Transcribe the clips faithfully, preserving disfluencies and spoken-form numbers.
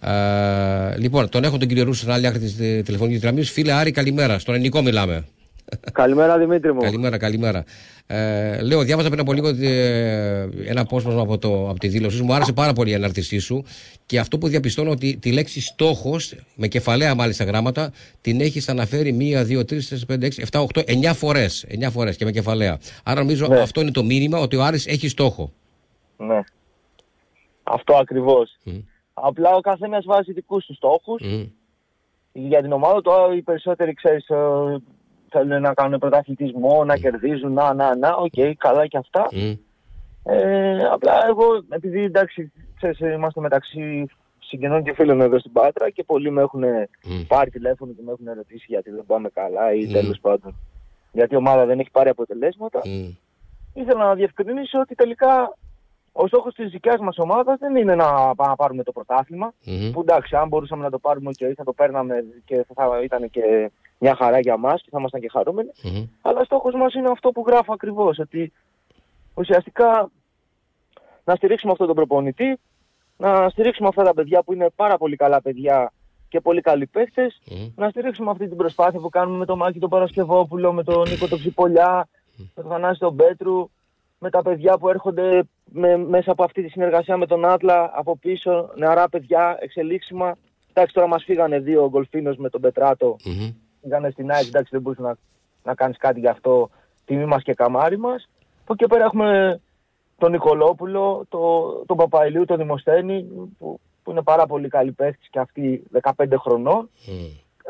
Ε, λοιπόν, τον έχω τον κύριο Ρούσο στην άλλη άκρη της τηλεφωνικής γραμμής. Φίλε Άρη, καλημέρα. Στον ελληνικό μιλάμε. Καλημέρα Δημήτρη μου. Καλημέρα, καλημέρα. Ε, λέω, διάβαζα πριν από λίγο ε, ένα απόσπασμα από, το, από τη δήλωσή σου. Μου άρεσε πάρα πολύ η ανάρτησή σου. Και αυτό που διαπιστώνω ότι τη λέξη στόχος, με κεφαλαία μάλιστα γράμματα, την έχεις αναφέρει μία, δύο, τρεις, τέσσερις, πέντε, έξι, επτά, οκτώ, εννιά φορές. εννιά φορές και με κεφαλαία. Άρα νομίζω ναι. αυτό είναι το μήνυμα ότι ο Άρης έχει στόχο. Ναι. Αυτό ακριβώς. Mm. Απλά ο καθένας βάζει δικούς του στόχους. Mm. Για την ομάδα του, οι περισσότεροι ξέρεις, θέλουν να κάνουν πρωταθλητισμό, να mm. κερδίζουν, να, να, να, οκ, okay, καλά και αυτά. Mm. Ε, απλά εγώ, επειδή εντάξει, ξέρεις, είμαστε μεταξύ συγγενών και φίλων εδώ στην Πάτρα και πολλοί με έχουν mm. πάρει τηλέφωνο και με έχουν ερωτήσει γιατί δεν πάμε καλά ή mm. τέλος πάντων γιατί η ομάδα δεν έχει πάρει αποτελέσματα. Mm. Ήθελα να διευκρινίσω ότι τελικά ο στόχος της δικιάς μας ομάδας δεν είναι να πάμε να πάρουμε το πρωτάθλημα. Mm-hmm. Που εντάξει, αν μπορούσαμε να το πάρουμε και θα το παίρναμε και θα ήταν και μια χαρά για μας και θα ήμασταν και χαρούμενοι. Mm-hmm. Αλλά στόχος μας είναι αυτό που γράφω ακριβώς. Ότι ουσιαστικά να στηρίξουμε αυτόν τον προπονητή, να στηρίξουμε αυτά τα παιδιά που είναι πάρα πολύ καλά παιδιά και πολύ καλοί παίχτες, mm-hmm. να στηρίξουμε αυτή την προσπάθεια που κάνουμε με τον Μάκη τον Παρασκευόπουλο, με τον Νίκο τον Ψιπολιά, με τον Θανάση τον Πέτρου, με τα παιδιά που έρχονται με, μέσα από αυτή τη συνεργασία με τον Άτλα από πίσω, νεαρά παιδιά, εξελίξιμα. Εντάξει, τώρα μας φύγανε δύο γκολφίνος με τον Πετράτο, mm-hmm. φύγανε στην ΑΕΚ, εντάξει δεν μπορούσε να, να κάνεις κάτι γι' αυτό, τιμή μας και καμάρι μας. Από εκεί πέρα έχουμε τον Νικολόπουλο, τον, τον Παπαϊλίου, τον Δημοσθένη, που, που είναι πάρα πολύ καλοί παίχτες και αυτοί δεκαπέντε χρονών. Mm.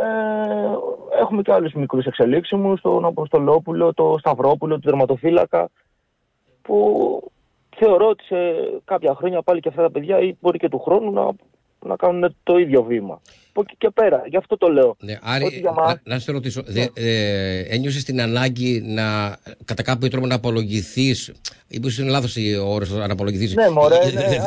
Ε, έχουμε και άλλους μικρούς εξελίξιμους, τον Αποστολόπουλο, τον Σταυρόπουλο, τον τερματοφύλακα, που θεωρώ ότι σε κάποια χρόνια πάλι και αυτά τα παιδιά ή μπορεί και του χρόνου να, να κάνουν το ίδιο βήμα. Από εκεί και πέρα, γι' αυτό το λέω. Ναι, Άρη, μας... να, να σε ρωτήσω, ναι. ε, ένιωσες την ανάγκη να κατά κάποιο τρόπο να απολογηθείς, ίσως είναι λάθος ο όρος να απολογηθείς. Ναι, μωρέ,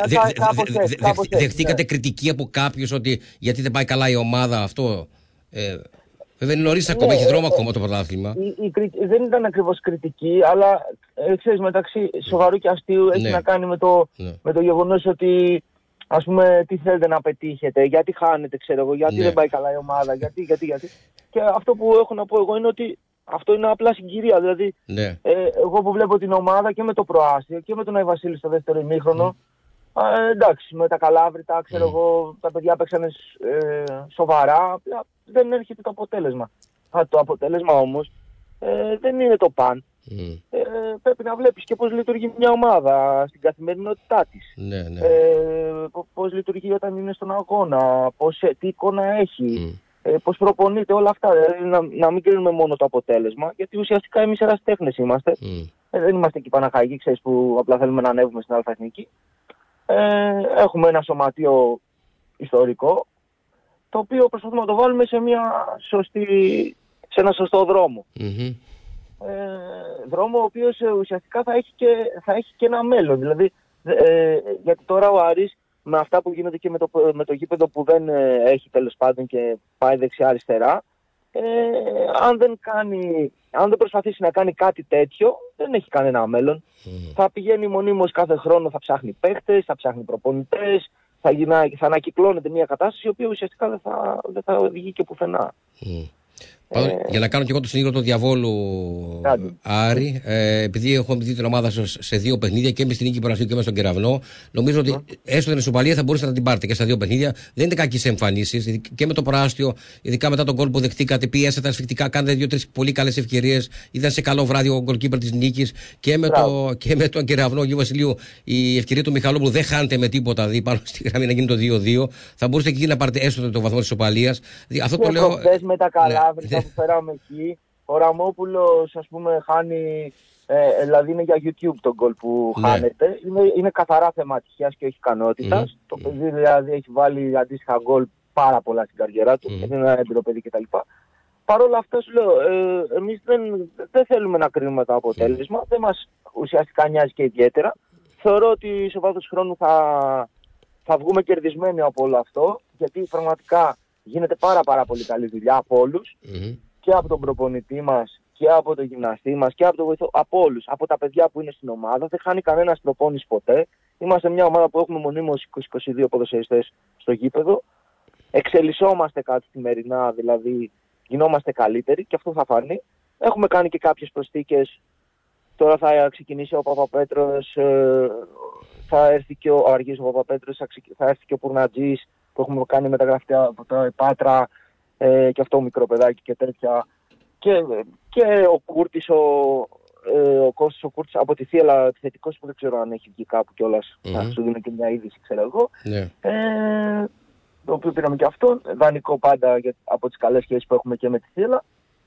ναι, δεχτήκατε κριτική από κάποιους ότι γιατί δεν πάει καλά η ομάδα αυτό. Ε, Βέβαια είναι νωρίς ακόμα, ναι, έχει δρόμο ε, ακόμα το πρωτάθλημα. Η, η, η, δεν ήταν ακριβώς κριτική, αλλά ε, ξέρεις, μεταξύ σοβαρού και αστείου έχει ναι. να κάνει με το, ναι. με το γεγονός ότι ας πούμε τι θέλετε να πετύχετε, γιατί χάνετε, ξέρω εγώ, γιατί ναι. δεν πάει καλά η ομάδα, γιατί, γιατί, γιατί. Και αυτό που έχω να πω εγώ είναι ότι αυτό είναι απλά συγκυρία. Δηλαδή, ναι. ε, εγώ που βλέπω την ομάδα και με το προάστιο και με τον Άι Βασίλη στο δεύτερο ημίχρονο, mm. ε, εντάξει, με τα Καλάβρητα, ξέρω mm. εγώ, τα παιδιά παίξανε ε, σοβαρά. Δεν έρχεται το αποτέλεσμα. Α, το αποτέλεσμα όμως ε, δεν είναι το παν. Mm. Ε, πρέπει να βλέπεις και πώς λειτουργεί μια ομάδα στην καθημερινότητά της. Ναι, ναι. Ε, πώς λειτουργεί όταν είναι στον αγώνα, πώς, τι εικόνα έχει, mm. ε, πώς προπονείται, όλα αυτά. Δηλαδή, να, να μην κρίνουμε μόνο το αποτέλεσμα, γιατί ουσιαστικά εμείς ερασιτέχνες είμαστε. Mm. Ε, δεν είμαστε εκεί Παναχαϊκοί, ξέρεις, που απλά θέλουμε να ανέβουμε στην αλφα εθνική. Ε, έχουμε ένα σωματείο ιστορικό, το οποίο προσπαθούμε να το βάλουμε σε, μια σωστή, σε ένα σωστό δρόμο. Mm-hmm. Ε, δρόμο ο οποίος ε, ουσιαστικά θα έχει, και, θα έχει και ένα μέλλον. Δηλαδή, ε, γιατί τώρα ο Άρης με αυτά που γίνονται και με το, με το γήπεδο που δεν ε, έχει τέλος πάντων και πάει δεξιά-αριστερά, ε, αν, δεν κάνει, αν δεν προσπαθήσει να κάνει κάτι τέτοιο, δεν έχει κανένα μέλλον. Mm. Θα πηγαίνει μονίμως κάθε χρόνο, θα ψάχνει παίχτες, θα ψάχνει προπονητές, θα, γινά, θα ανακυκλώνεται μια κατάσταση η οποία ουσιαστικά δεν θα, δεν θα οδηγεί και πουθενά. Mm. Ε, για να κάνω και εγώ το συνήγορο του διαβόλου, Άντε. Άρη, ε, επειδή έχω δει την ομάδα σας σε δύο παιχνίδια και με στην Νίκη Παρασκευή και με στον Κεραυνό, νομίζω ότι mm. έστω την ισοπαλία θα μπορούσατε να την πάρετε και στα δύο παιχνίδια. Δεν είναι κακές εμφανίσεις και με το προάστιο, ειδικά μετά τον γκολ που δεχτήκατε, πιέσατε ασφικτικά, κάνετε δύο-τρεις πολύ καλές ευκαιρίες. Ήταν σε καλό βράδυ ο γκολκίπερ της Νίκης και με, το, και με τον Κεραυνό Αγίου Βασιλείου. Η ευκαιρία του Μιχαλόπουλου δεν χάνεται με τίποτα, δηλαδή πάνω στη γραμμή να γίνει το δύο δύο. Θα μπορούσατε εκεί να πάρετε έστω το βαθμό της ισοπαλίας. Αυτό το λέω. Με τα Καλάβρητα που φέραμε εκεί, ο Ραμόπουλος ας πούμε χάνει, ε, δηλαδή είναι για YouTube το γκολ που ναι. χάνεται, είναι, είναι καθαρά θέμα τυχαίας και όχι ικανότητας. Mm. Το παιδί δηλαδή έχει βάλει αντίστοιχα γκολ πάρα πολλά στην καριέρα του, mm. είναι ένα έμπειρο παιδί κτλ. Παρ' όλα αυτά σου λέω, ε, εμείς δεν, δεν θέλουμε να κρίνουμε το αποτέλεσμα, mm. δεν μας ουσιαστικά νοιάζει και ιδιαίτερα. Θεωρώ ότι σε βάθος χρόνου θα, θα βγούμε κερδισμένοι από όλο αυτό, γιατί πραγματικά γίνεται πάρα πάρα πολύ καλή δουλειά από όλους, mm-hmm. και από τον προπονητή μας και από τον γυμναστή μας και από τον βοηθό, από όλους, από τα παιδιά που είναι στην ομάδα. Δεν χάνει κανένας προπόνηση ποτέ. Είμαστε μια ομάδα που έχουμε μονίμως είκοσι με είκοσι δύο ποδοσφαιριστές στο γήπεδο. εξελισσόμαστε καθημερινά, δηλαδή γινόμαστε καλύτεροι και αυτό θα φανεί. Έχουμε κάνει και κάποιες προσθήκες. Τώρα θα ξεκινήσει ο Παπαπέτρος, θα έρθει και ο Αργής ο Παπαπέτρος, θα έρθει και ο Πουρνατζής που έχουμε κάνει μεταγραφή από το Πάτρα ε, και αυτό ο μικρό παιδάκι και τέτοια. Και, και ο Κούρτης, ο, ε, ο Κώστας ο Κούρτης από τη Θήελα, επιθετικός που δεν ξέρω αν έχει βγει κάπου κιόλας, mm-hmm. θα σου δίνω και μια είδηση ξέρω εγώ. Yeah. Ε, το οποίο πήραμε και αυτόν, δανεικό πάντα για, από τις καλές σχέσεις που έχουμε και με τη Θήελα.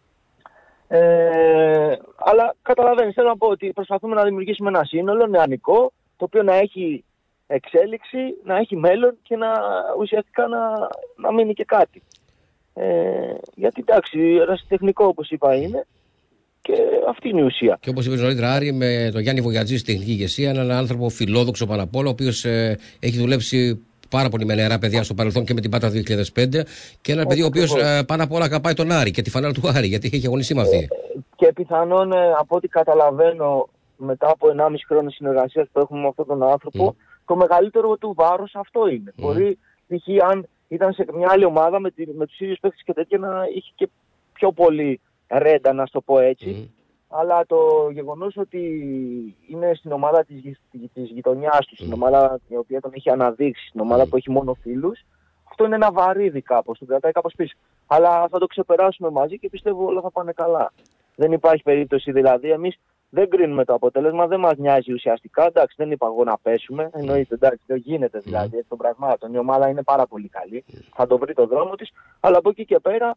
Ε, αλλά καταλαβαίνεις, θέλω να πω ότι προσπαθούμε να δημιουργήσουμε ένα σύνολο νεανικό, το οποίο να έχει εξέλιξη, να έχει μέλλον και να ουσιαστικά να, να μείνει και κάτι. Ε, γιατί εντάξει, ερασιτεχνικό όπως είπα είναι και αυτή είναι η ουσία. Και όπως είπες νωρίτερα, Άρη, με τον Γιάννη Βογιατζή στη τεχνική ηγεσία, έναν άνθρωπο φιλόδοξο πάνω απ' όλα, ο οποίος ε, έχει δουλέψει πάρα πολύ με νεαρά παιδιά στο παρελθόν και με την Πάτρα δύο χιλιάδες πέντε και ένα παιδί ο οποίος ε, πάνω απ' όλα αγαπάει τον Άρη και τη φανέλα του Άρη, γιατί έχει αγωνιστεί με αυτή. Ε, και πιθανόν ε, από ό,τι καταλαβαίνω μετά από ενάμιση χρόνια συνεργασίας που έχουμε με αυτόν τον άνθρωπο, mm. το μεγαλύτερο του βάρος αυτό είναι. Mm. Μπορεί π.χ. αν ήταν σε μια άλλη ομάδα με, τη, με τους ίδιους παίκτες και τέτοια να είχε και πιο πολύ ρέντα, να το πω έτσι. Mm. Αλλά το γεγονός ότι είναι στην ομάδα της, της γειτονιάς του, mm. στην ομάδα η οποία τον έχει αναδείξει, στην ομάδα mm. που έχει μόνο φίλους, αυτό είναι ένα βαρύδι κάπως, τον κρατάει κάπως πίσω. Αλλά θα το ξεπεράσουμε μαζί και πιστεύω όλα θα πάνε καλά. Δεν υπάρχει περίπτωση δηλαδή, εμείς δεν κρίνουμε το αποτέλεσμα, δεν μας νοιάζει ουσιαστικά. Εντάξει, δεν είπα εγώ να πέσουμε, εννοείται, εντάξει, δεν γίνεται δηλαδή εκ των πραγμάτων. Η ομάδα είναι πάρα πολύ καλή, θα το βρει το δρόμο της, αλλά από εκεί και πέρα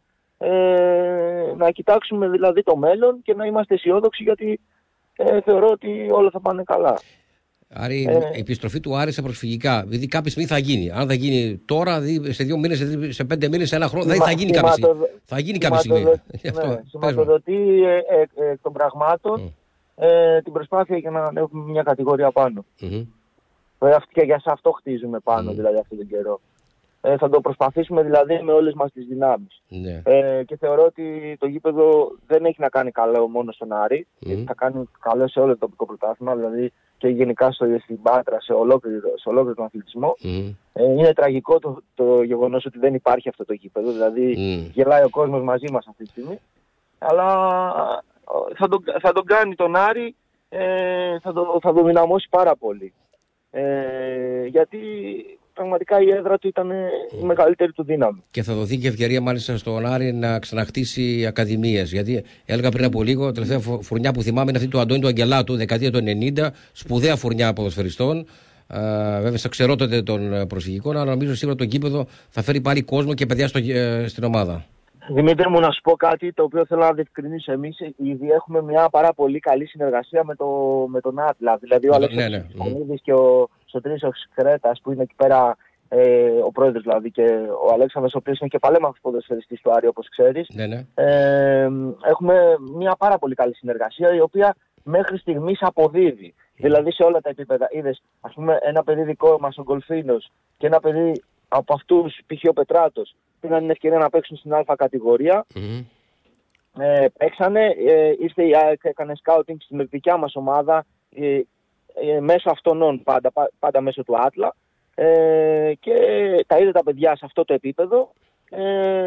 ε, να κοιτάξουμε δηλαδή το μέλλον και να είμαστε αισιόδοξοι γιατί ε, θεωρώ ότι όλα θα πάνε καλά. Άρη, ε, η επιστροφή του Άρη σε προσφυγικά, δηλαδή κάποια στιγμή θα γίνει. Αν θα γίνει τώρα, σε δύο μήνες, σε πέντε μήνες, σε ένα χρόνο, δεν θα γίνει κάποια στιγμή. Θα γίνει κάποια στιγμή. Ναι, σηματοδοτεί εκ ε, ε, των πραγμάτων mm. ε, την προσπάθεια για να ανέβουμε μια κατηγορία πάνω. Mm-hmm. Και για σε αυτό χτίζουμε πάνω, mm. δηλαδή αυτόν τον καιρό. Ε, θα το προσπαθήσουμε δηλαδή με όλες μας τις δυνάμεις. Yeah. Ε, και θεωρώ ότι το γήπεδο δεν έχει να κάνει καλό μόνο στον Άρη, mm. γιατί θα κάνει καλό σε όλο το τοπικό πρωτάθλημα, δηλαδή και γενικά στο, στην Πάτρα, σε ολόκληρο, σε ολόκληρο τον αθλητισμό. Mm. Ε, είναι τραγικό το, το γεγονός ότι δεν υπάρχει αυτό το γήπεδο, δηλαδή mm. γελάει ο κόσμος μαζί μας αυτή τη στιγμή. Αλλά θα τον, θα τον κάνει τον Άρη, ε, θα, το, θα τον δυναμώσει πάρα πολύ. Ε, γιατί πραγματικά η έδρα του ήταν η μεγαλύτερη του δύναμη. Και θα δοθεί και ευκαιρία μάλιστα στον Άρη να ξαναχτίσει ακαδημίες. Γιατί έλεγα πριν από λίγο, τελευταία φουρνιά που θυμάμαι είναι αυτή του Αντώνη του Αγγελάτου, δεκαετία του ενενήντα, σπουδαία φουρνιά ποδοσφαιριστών. Uh, βέβαια, στα ξερότατε των προσφυγικών, αλλά νομίζω σίγουρα το γήπεδο θα φέρει πάλι κόσμο και παιδιά στο, ε, στην ομάδα. Δημήτρη μου, να σου πω κάτι το οποίο θέλω να διευκρινίσω. Εμείς ήδη έχουμε μια πάρα πολύ καλή συνεργασία με, το, με τον Άτλα. Δηλαδή ο Αλέξανδρος ναι, ναι. Κονίδης και ο Σωτήρης ο Κρέτας που είναι εκεί πέρα, ε, ο πρόεδρος δηλαδή, και ο Αλέξανδρος ο οποίος είναι και παλέμαχος ποδοσφαιριστής του Άρη όπως ξέρεις. Ναι, ναι. Ε, έχουμε μια πάρα πολύ καλή συνεργασία η οποία μέχρι στιγμής αποδίδει. Mm. Δηλαδή σε όλα τα επίπεδα. Είδες, ας πούμε, ένα παιδί δικό μας, ο Γκολφίνος, και ένα παιδί από αυτούς, π.χ. ο Πετράτος, πήραν την ευκαιρία να παίξουν στην Α κατηγορία. Mm-hmm. Ε, παίξανε, ε, ήρθε η ΑΕΚ, έκανε σκάουτινγκ στην δικιά μας ομάδα, ε, ε, μέσω αυτών, πάντα, πάντα μέσω του Άτλα. Ε, και τα είδε τα παιδιά σε αυτό το επίπεδο. Ε,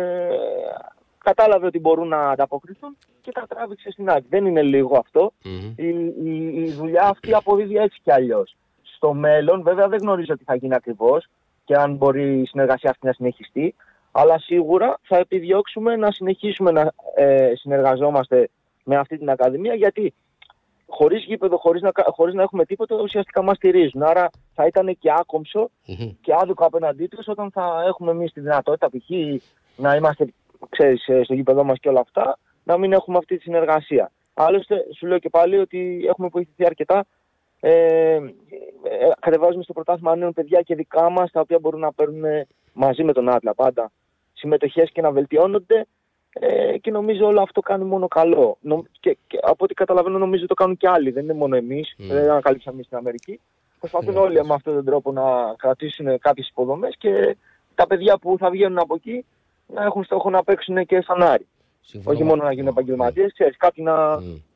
κατάλαβε ότι μπορούν να ανταποκριθούν και τα τράβηξε στην ΑΕΚ. Δεν είναι λίγο αυτό. Mm-hmm. Η, η, η δουλειά αυτή αποδίδει έτσι κι αλλιώς. Στο μέλλον, βέβαια δεν γνωρίζω τι θα γίνει ακριβώς και αν μπορεί η συνεργασία αυτή να συνεχιστεί, αλλά σίγουρα θα επιδιώξουμε να συνεχίσουμε να ε, συνεργαζόμαστε με αυτή την Ακαδημία, γιατί χωρίς γήπεδο, χωρίς να, χωρίς να έχουμε τίποτα, ουσιαστικά μας στηρίζουν. Άρα θα ήταν και άκομψο mm-hmm. και άδικο απέναντί τους όταν θα έχουμε εμείς τη δυνατότητα, π.χ. να είμαστε, ξέρεις, στο γήπεδό μας και όλα αυτά, να μην έχουμε αυτή τη συνεργασία. Άλλωστε, σου λέω και πάλι ότι έχουμε βοηθηθεί αρκετά. Ε, ε, κατεβάζουμε στο πρωτάθλημα νέων παιδιά και δικά μας, τα οποία μπορούν να παίρνουν μαζί με τον Άτλα πάντα συμμετοχές και να βελτιώνονται, ε, και νομίζω όλο αυτό κάνει μόνο καλό. Νο, και, και από ό,τι καταλαβαίνω νομίζω το κάνουν και άλλοι, δεν είναι μόνο εμείς, mm. δεν ανακαλύψαμε εμείς στην Αμερική. Προσπαθούν mm. όλοι με αυτόν τον τρόπο να κρατήσουν κάποιες υποδομές και τα παιδιά που θα βγαίνουν από εκεί να έχουν στόχο να παίξουν και σαν Άρη. Όχι μόνο να γίνουν επαγγελματίες, ξέρεις, κάποιοι να, mm.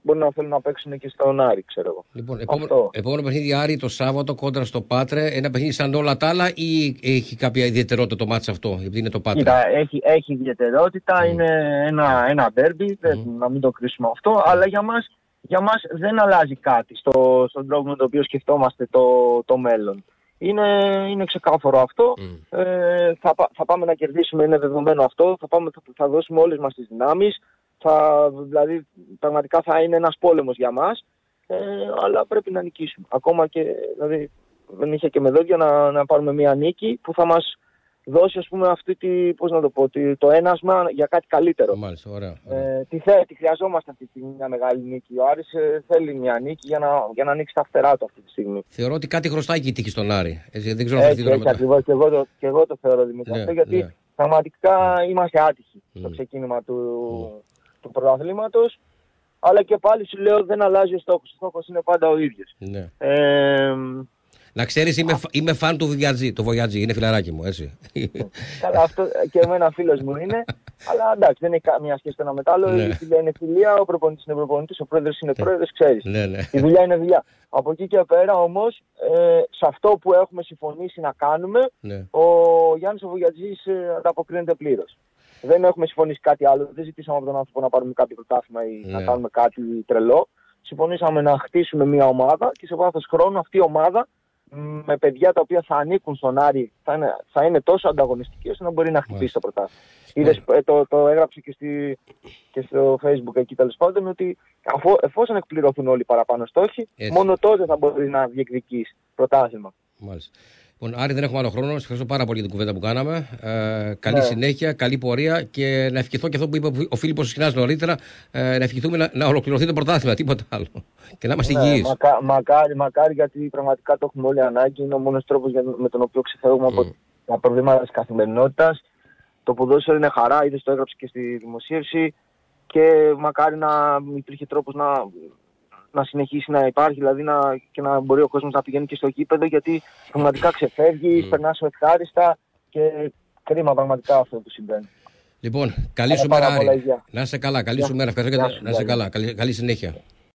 μπορεί να θέλουν να παίξουν και στον Άρη, ξέρω εγώ. Λοιπόν, επόμενο, επόμενο παιχνίδι Άρη το Σάββατο κόντρα στο Πάτρε. Ένα παιχνίδι σαν όλα τα άλλα ή έχει κάποια ιδιαιτερότητα το μάτς αυτό, επειδή είναι το Πάτρε? Κοίτα, έχει, έχει ιδιαιτερότητα, mm. είναι ένα, ένα ντέρμπι, mm. να μην το κρίσουμε αυτό, mm. αλλά για μας, για μας δεν αλλάζει κάτι στο, στον τρόπο με τον οποίο σκεφτόμαστε το, το μέλλον. Είναι, είναι ξεκάθαρο αυτό. Mm. Ε, θα, θα πάμε να κερδίσουμε, είναι δεδομένο αυτό. Θα, πάμε, θα, θα δώσουμε όλες μας τις δυνάμεις. Θα, δηλαδή, πραγματικά θα είναι ένας πόλεμος για μας. Ε, αλλά πρέπει να νικήσουμε. Ακόμα και δηλαδή, δεν είχε και με δόντια να, να πάρουμε μια νίκη που θα μας δώσει, ας πούμε, αυτή τη, πώς να το πω, το ένασμα για κάτι καλύτερο. Μάλιστα, ωραία, ωραία. Ε, τι, θε, τι χρειαζόμαστε αυτή τη στιγμή, μια μεγάλη νίκη. Ο Άρης ε, θέλει μια νίκη για να, για να ανοίξει τα φτερά του αυτή τη στιγμή. Θεωρώ ότι κάτι χρωστάει και η τύχη στον Άρη. Έτσι, δεν ξέρω έτσι, έτσι, έτσι ακριβώς. Και εγώ το, και εγώ το θεωρώ, Δημήτρη, αυτό, γιατί ναι. πραγματικά mm. είμαστε άτυχοι mm. στο ξεκίνημα του, mm. του πρωταθλήματος. Αλλά και πάλι σου λέω δεν αλλάζει ο στόχος. Ο στόχος είναι πάντα ο ίδιος. Ναι. Ε, Να ξέρεις, είμαι, είμαι φαν του Voyage. Το Voyage είναι φιλαράκι μου, έτσι. Καλά, αυτό και εμένα φίλος μου είναι. Αλλά εντάξει, δεν έχει καμία σχέση το ένα με το άλλο. Ναι. Η φιλία είναι φιλία, ο προπονητής είναι προπονητής, ο πρόεδρος είναι πρόεδρος, ξέρεις. Ναι, ναι. Η δουλειά είναι δουλειά. Από εκεί και πέρα όμως, ε, σε αυτό που έχουμε συμφωνήσει να κάνουμε, ναι. ο Γιάννης ο Voyage ε, ανταποκρίνεται πλήρως. Δεν έχουμε συμφωνήσει κάτι άλλο. Δεν ζητήσαμε από τον άνθρωπο να πάρουμε κάποιο πρωτάθλημα ή ναι. να κάνουμε κάτι τρελό. Συμφωνήσαμε να χτίσουμε μια ομάδα και σε βάθος χρόνου αυτή η ομάδα με παιδιά τα οποία θα ανήκουν στον Άρη θα είναι, θα είναι τόσο ανταγωνιστική ώστε να μπορεί να χτυπήσει το πρωτάθλημα. Είδες, το, το έγραψε και, στη, και στο Facebook εκεί τέλος πάντων ότι αφού, εφόσον εκπληρωθούν όλοι οι παραπάνω στόχοι, έτσι. μόνο τότε θα μπορεί να διεκδικήσει πρωτάθλημα. Μάλιστα. Λοιπόν, Άρη, δεν έχουμε άλλο χρόνο. Σας ευχαριστώ πάρα πολύ για την κουβέντα που κάναμε. Ε, καλή ναι. συνέχεια, καλή πορεία και να ευχηθώ και αυτό που είπε ο Φίλιππος Σχοινάς νωρίτερα, ε, να ευχηθούμε να, να ολοκληρωθεί το πρωτάθλημα, τίποτα άλλο. Και να είμαστε ναι, υγιείς. Μακά, μακάρι, μακάρι, γιατί πραγματικά το έχουμε όλοι ανάγκη. Είναι ο μόνος τρόπος για, με τον οποίο ξεφεύγουμε mm. από τα προβλήματα της καθημερινότητας. Το ποδόσφαιρο είναι χαρά, είδες το έγραψε και στη δημοσίευση και μακάρι να υπήρχε τρόπος να. να συνεχίσει να υπάρχει, δηλαδή να, και να μπορεί ο κόσμος να πηγαίνει και στο γήπεδο, γιατί πραγματικά ξεφεύγει, mm. περνάς ευχάριστα και κρίμα πραγματικά αυτό που συμβαίνει. Λοιπόν, καλή σου μέρα, Άρη. Να είσαι καλά, καλή σου μέρα. Ευχαριστώ και να είσαι καλά. Καλή, καλή συνέχεια.